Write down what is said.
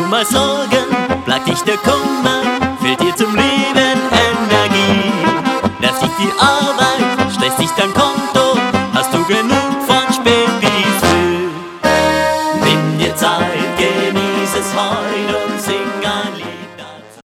mal Sorgen, plagt dich der Kummer, fehlt dir zum Leben